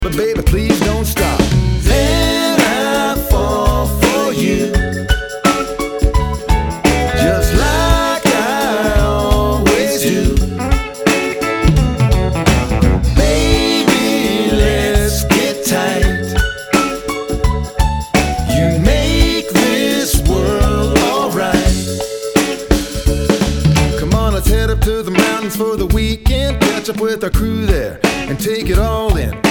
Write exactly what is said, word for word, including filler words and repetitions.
But baby, please don't stop. Then I fall for you, just like I always do. Baby, let's get tight. You make this world alright. Come on, let's head up to the mountains for the weekend. Catch up with our crew there and take it all in.